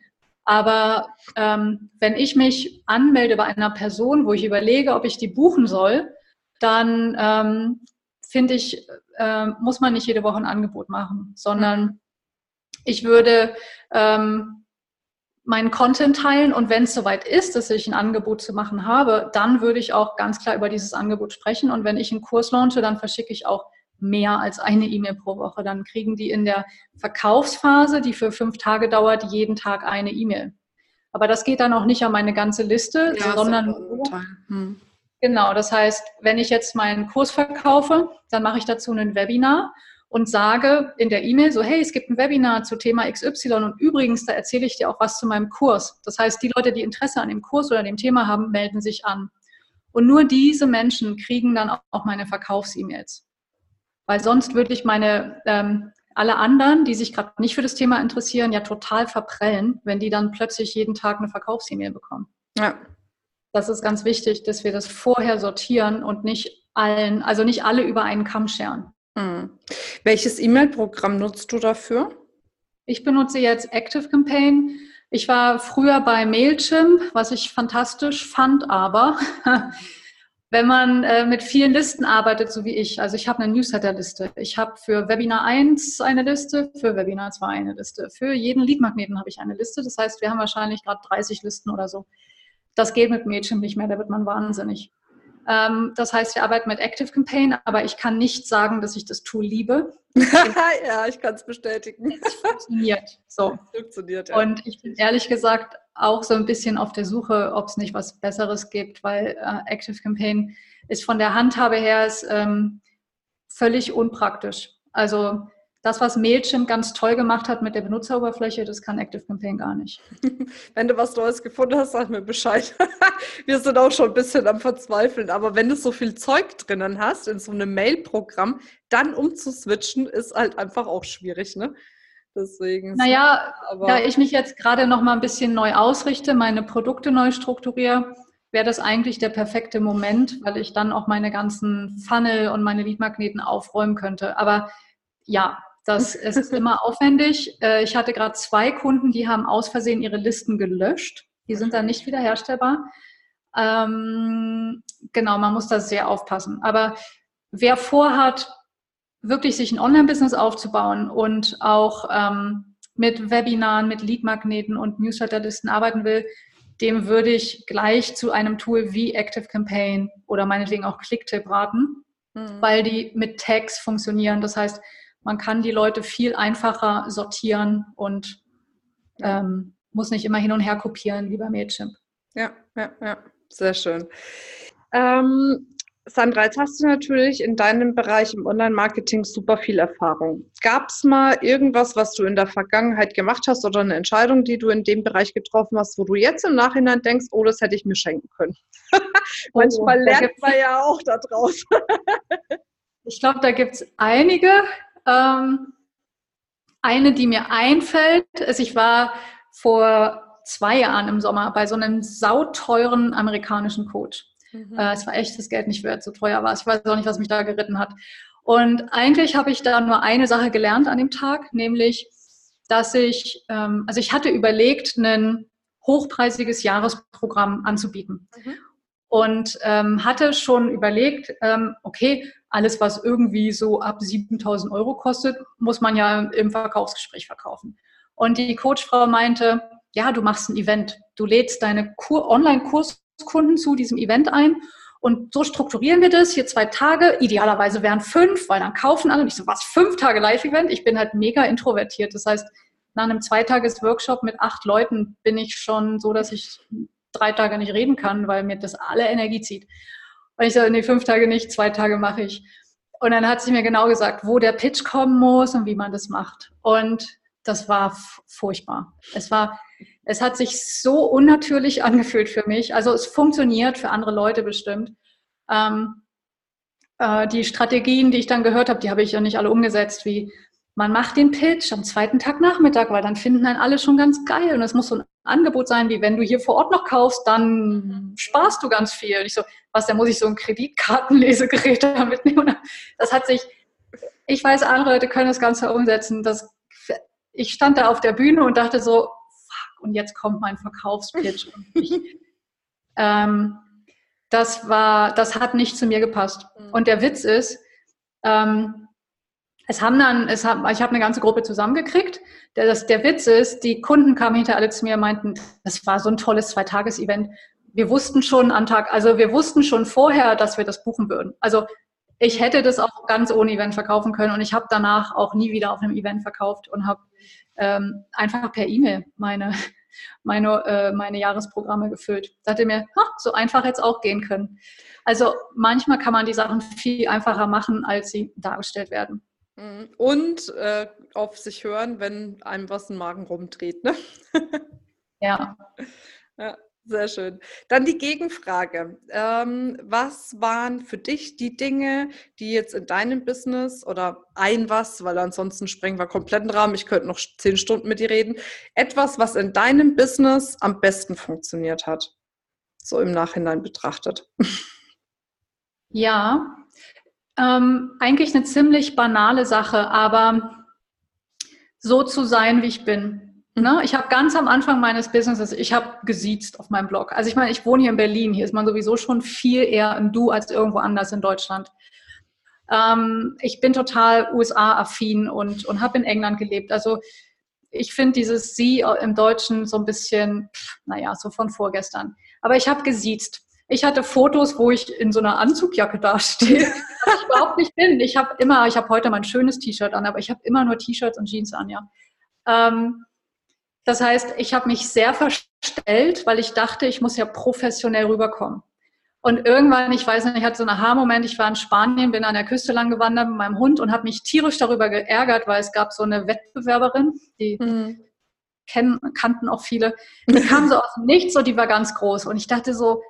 Aber ähm, wenn ich mich anmelde bei einer Person, wo ich überlege, ob ich die buchen soll, dann ähm, finde ich, äh, muss man nicht jede Woche ein Angebot machen, sondern mhm. ich würde ähm, meinen Content teilen und wenn es soweit ist, dass ich ein Angebot zu machen habe, dann würde ich auch ganz klar über dieses Angebot sprechen und wenn ich einen Kurs launche, dann verschicke ich auch mehr als eine E-Mail pro Woche. Dann kriegen die in der Verkaufsphase, die für fünf Tage dauert, jeden Tag eine E-Mail. Aber das geht dann auch nicht an meine ganze Liste, ja, sondern hm. genau, das heißt, wenn ich jetzt meinen Kurs verkaufe, dann mache ich dazu ein Webinar und sage in der E-Mail so, hey, es gibt ein Webinar zu Thema X Y und übrigens, da erzähle ich dir auch was zu meinem Kurs. Das heißt, die Leute, die Interesse an dem Kurs oder dem Thema haben, melden sich an. Und nur diese Menschen kriegen dann auch meine Verkaufs-E-Mails. Weil sonst würde ich meine, ähm, alle anderen, die sich gerade nicht für das Thema interessieren, ja total verprellen, wenn die dann plötzlich jeden Tag eine Verkaufs-E-Mail bekommen. Ja. Das ist ganz wichtig, dass wir das vorher sortieren und nicht allen, also nicht alle über einen Kamm scheren. Hm. Welches E-Mail-Programm nutzt du dafür? Ich benutze jetzt ActiveCampaign. Ich war früher bei Mailchimp, was ich fantastisch fand, aber wenn man äh, mit vielen Listen arbeitet, so wie ich, also ich habe eine Newsletter-Liste, ich habe für Webinar eins eine Liste, für Webinar zwei eine Liste, für jeden Lead-Magneten habe ich eine Liste, das heißt, wir haben wahrscheinlich gerade dreißig Listen oder so. Das geht mit Mailchimp nicht mehr, da wird man wahnsinnig. Ähm, das heißt, wir arbeiten mit ActiveCampaign, aber ich kann nicht sagen, dass ich das Tool liebe. Ja, ich kann es bestätigen. Es funktioniert. So. Es funktioniert, ja. Und ich bin ehrlich gesagt auch so ein bisschen auf der Suche, ob es nicht was Besseres gibt, weil äh, ActiveCampaign ist von der Handhabe her ist, ähm, völlig unpraktisch. Also das, was Mailchimp ganz toll gemacht hat mit der Benutzeroberfläche, das kann ActiveCampaign gar nicht. Wenn du was Neues gefunden hast, sag mir Bescheid. Wir sind auch schon ein bisschen am Verzweifeln, aber wenn du so viel Zeug drinnen hast in so einem Mail-Programm, dann umzuswitchen, ist halt einfach auch schwierig, ne? Deswegen. Naja, aber da ich mich jetzt gerade noch mal ein bisschen neu ausrichte, meine Produkte neu strukturiere, wäre das eigentlich der perfekte Moment, weil ich dann auch meine ganzen Funnel und meine Leadmagneten aufräumen könnte. Aber ja, das, es ist immer aufwendig. Ich hatte gerade zwei Kunden, die haben aus Versehen ihre Listen gelöscht. Die sind dann nicht wiederherstellbar. Ähm, genau, man muss da sehr aufpassen. Aber wer vorhat, wirklich sich ein Online-Business aufzubauen und auch ähm, mit Webinaren, mit Leadmagneten und Newsletterlisten arbeiten will, dem würde ich gleich zu einem Tool wie ActiveCampaign oder meinetwegen auch Clicktip raten, mhm. weil die mit Tags funktionieren. Das heißt, man kann die Leute viel einfacher sortieren und ähm, muss nicht immer hin und her kopieren wie bei Mailchimp. Ja, ja, ja, sehr schön. Ähm, Sandra, jetzt hast du natürlich in deinem Bereich im Online-Marketing super viel Erfahrung. Gab es mal irgendwas, was du in der Vergangenheit gemacht hast oder eine Entscheidung, die du in dem Bereich getroffen hast, wo du jetzt im Nachhinein denkst, oh, das hätte ich mir schenken können? Manchmal oh, lernt man ja auch da draus. Ich glaube, da gibt es einige. Ähm, eine, die mir einfällt, ist, ich war vor zwei Jahren im Sommer bei so einem sauteuren amerikanischen Coach. Mhm. Äh, es war echt das Geld nicht wert, so teuer war es. Ich weiß auch nicht, was mich da geritten hat. Und eigentlich habe ich da nur eine Sache gelernt an dem Tag, nämlich, dass ich, ähm, also ich hatte überlegt, ein hochpreisiges Jahresprogramm anzubieten. Mhm. Und ähm, hatte schon überlegt, ähm, okay, alles, was irgendwie so ab siebentausend Euro kostet, muss man ja im Verkaufsgespräch verkaufen. Und die Coachfrau meinte, ja, du machst ein Event. Du lädst deine Kur- Online-Kurskunden zu diesem Event ein und so strukturieren wir das. Hier zwei Tage, idealerweise wären fünf, weil dann kaufen alle. Und ich so, was, fünf Tage Live-Event? Ich bin halt mega introvertiert. Das heißt, nach einem Zweitages-Workshop mit acht Leuten bin ich schon so, dass ich drei Tage nicht reden kann, weil mir das alle Energie zieht. Und ich so, nee, fünf Tage nicht, zwei Tage mache ich. Und dann hat sie mir genau gesagt, wo der Pitch kommen muss und wie man das macht. Und das war f- furchtbar. Es war, es hat sich so unnatürlich angefühlt für mich. Also es funktioniert für andere Leute bestimmt. Ähm, äh, die Strategien, die ich dann gehört habe, die habe ich ja nicht alle umgesetzt, wie man macht den Pitch am zweiten Tag Nachmittag, weil dann finden einen alle schon ganz geil. Und es muss so ein Angebot sein, wie wenn du hier vor Ort noch kaufst, dann sparst du ganz viel. Und ich so, was, da muss ich so ein Kreditkartenlesegerät da mitnehmen. Das hat sich, ich weiß, andere Leute können das Ganze umsetzen. Das, ich stand da auf der Bühne und dachte so, fuck, und jetzt kommt mein Verkaufspitch. Und ich, ähm, das war, das hat nicht zu mir gepasst. Und der Witz ist, ähm, Es haben dann, es haben, ich habe eine ganze Gruppe zusammengekriegt. Der, das, der Witz ist, die Kunden kamen hinter alle zu mir und meinten, das war so ein tolles Zweitages-Event. Wir wussten schon am Tag, also wir wussten schon vorher, dass wir das buchen würden. Also ich hätte das auch ganz ohne Event verkaufen können und ich habe danach auch nie wieder auf einem Event verkauft und habe ähm, einfach per E-Mail meine, meine, äh, meine Jahresprogramme gefüllt. Da dachte mir, ha, so einfach hätte es auch gehen können. Also manchmal kann man die Sachen viel einfacher machen, als sie dargestellt werden. Und äh, auf sich hören, wenn einem was im Magen rumdreht. Ne? Ja. Ja, sehr schön. Dann die Gegenfrage. Ähm, was waren für dich die Dinge, die jetzt in deinem Business oder ein was, weil ansonsten sprengen wir komplett den Rahmen, ich könnte noch zehn Stunden mit dir reden, etwas, was in deinem Business am besten funktioniert hat? So im Nachhinein betrachtet. Ja, Ähm, eigentlich eine ziemlich banale Sache, aber so zu sein, wie ich bin. Ne? Ich habe ganz am Anfang meines Businesses, ich habe gesiezt auf meinem Blog. Also ich meine, ich wohne hier in Berlin, hier ist man sowieso schon viel eher im Du als irgendwo anders in Deutschland. Ähm, ich bin total U S A-affin und, und habe in England gelebt. Also ich finde dieses Sie im Deutschen so ein bisschen, naja, so von vorgestern. Aber ich habe gesiezt. Ich hatte Fotos, wo ich in so einer Anzugjacke dastehe, was ich überhaupt nicht bin. Ich habe immer, ich habe heute mein schönes T-Shirt an, aber ich habe immer nur T-Shirts und Jeans an, ja. Ähm, das heißt, ich habe mich sehr verstellt, weil ich dachte, ich muss ja professionell rüberkommen. Und irgendwann, ich weiß nicht, ich hatte so einen Aha-Moment, ich war in Spanien, bin an der Küste lang gewandert mit meinem Hund und habe mich tierisch darüber geärgert, weil es gab so eine Wettbewerberin, die mhm. kennen, kannten auch viele, die kam so aus dem Nichts und die war ganz groß. Und ich dachte so,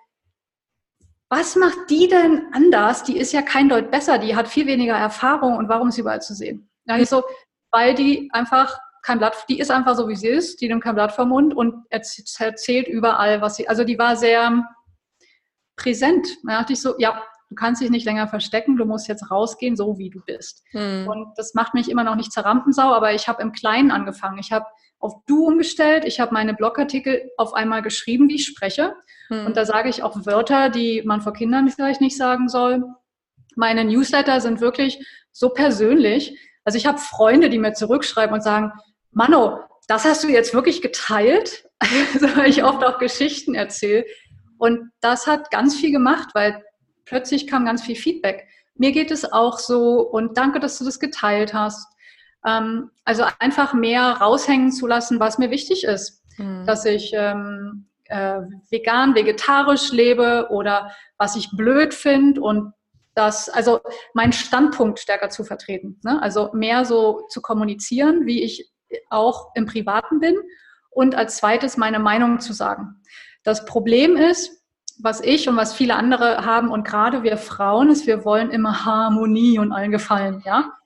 was macht die denn anders? Die ist ja kein Deut besser, die hat viel weniger Erfahrung und warum ist sie überall zu sehen? Da ich so, weil die einfach kein Blatt, die ist einfach so, wie sie ist, die nimmt kein Blatt vom Mund und erzählt überall, was sie, also die war sehr präsent. Da dachte ich so, ja, du kannst dich nicht länger verstecken, du musst jetzt rausgehen, so wie du bist. Hm. Und das macht mich immer noch nicht zur Rampensau, aber ich habe im Kleinen angefangen. Ich habe auf Du umgestellt, ich habe meine Blogartikel auf einmal geschrieben, wie ich spreche. Hm. Und da sage ich auch Wörter, die man vor Kindern vielleicht nicht sagen soll. Meine Newsletter sind wirklich so persönlich. Also ich habe Freunde, die mir zurückschreiben und sagen, Mano, das hast du jetzt wirklich geteilt? Also, weil ich oft auch Geschichten erzähle. Und das hat ganz viel gemacht, weil plötzlich kam ganz viel Feedback. Mir geht es auch so und danke, dass du das geteilt hast. Ähm, also einfach mehr raushängen zu lassen, was mir wichtig ist. Mhm. Dass ich ähm, äh, vegan, vegetarisch lebe oder was ich blöd finde und das, also meinen Standpunkt stärker zu vertreten. Ne? Also mehr so zu kommunizieren, wie ich auch im Privaten bin und als zweites meine Meinung zu sagen. Das Problem ist, was ich und was viele andere haben und gerade wir Frauen ist, wir wollen immer Harmonie und allen gefallen, ja.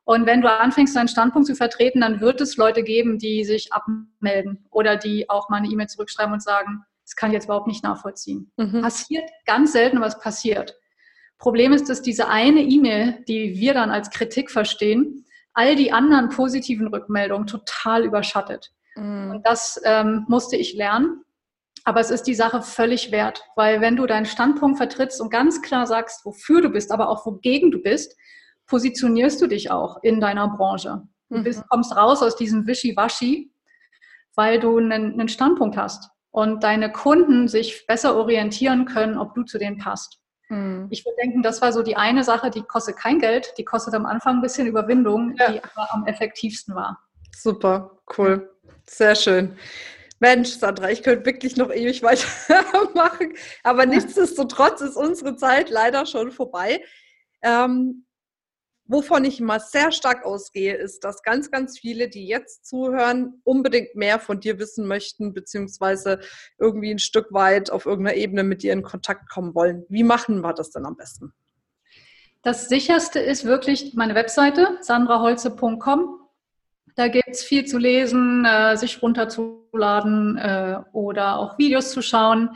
Und wenn du anfängst, deinen Standpunkt zu vertreten, dann wird es Leute geben, die sich abmelden oder die auch mal eine E-Mail zurückschreiben und sagen, das kann ich jetzt überhaupt nicht nachvollziehen. Mhm. Passiert ganz selten, was passiert. Problem ist, dass diese eine E-Mail, die wir dann als Kritik verstehen, all die anderen positiven Rückmeldungen total überschattet. Mhm. Und das ähm, musste ich lernen. Aber es ist die Sache völlig wert, weil wenn du deinen Standpunkt vertrittst und ganz klar sagst, wofür du bist, aber auch wogegen du bist, positionierst du dich auch in deiner Branche. Du bist, kommst raus aus diesem Wischiwaschi, weil du einen, einen Standpunkt hast und deine Kunden sich besser orientieren können, ob du zu denen passt. Mhm. Ich würde denken, das war so die eine Sache, die kostet kein Geld, die kostet am Anfang ein bisschen Überwindung, ja. die aber am effektivsten war. Super, cool, sehr schön. Mensch, Sandra, ich könnte wirklich noch ewig weitermachen, aber ja. nichtsdestotrotz ist unsere Zeit leider schon vorbei. Ähm, Wovon ich immer sehr stark ausgehe, ist, dass ganz, ganz viele, die jetzt zuhören, unbedingt mehr von dir wissen möchten, beziehungsweise irgendwie ein Stück weit auf irgendeiner Ebene mit dir in Kontakt kommen wollen. Wie machen wir das denn am besten? Das Sicherste ist wirklich meine Webseite, sandra holze punkt com. Da gibt es viel zu lesen, äh, sich runterzuladen äh, oder auch Videos zu schauen.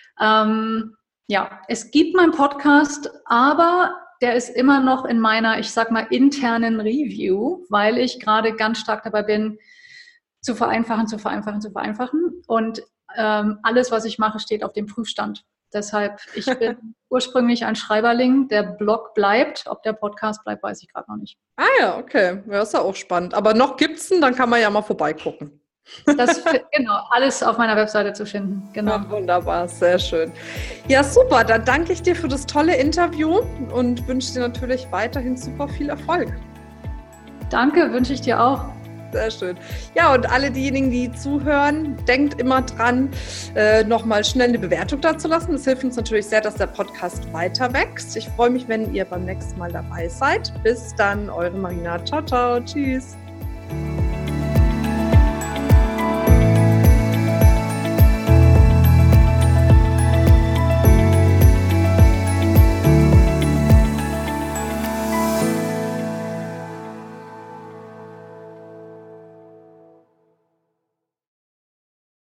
Ähm, ja, es gibt meinen Podcast, aber der ist immer noch in meiner, ich sag mal, internen Review, weil ich gerade ganz stark dabei bin, zu vereinfachen, zu vereinfachen, zu vereinfachen. Und ähm, alles, was ich mache, steht auf dem Prüfstand. Deshalb, ich bin ursprünglich ein Schreiberling, der Blog bleibt. Ob der Podcast bleibt, weiß ich gerade noch nicht. Ah ja, okay. Ja, ist ja auch spannend. Aber noch gibt's ihn, dann kann man ja mal vorbeigucken. Das, genau, alles auf meiner Webseite zu finden. Genau. Ja, wunderbar, sehr schön. Ja, super. Dann danke ich dir für das tolle Interview und wünsche dir natürlich weiterhin super viel Erfolg. Danke, wünsche ich dir auch. Sehr schön. Ja, und alle diejenigen, die zuhören, denkt immer dran, äh, nochmal schnell eine Bewertung da zu lassen. Das hilft uns natürlich sehr, dass der Podcast weiter wächst. Ich freue mich, wenn ihr beim nächsten Mal dabei seid. Bis dann, eure Marina. Ciao, ciao. Tschüss.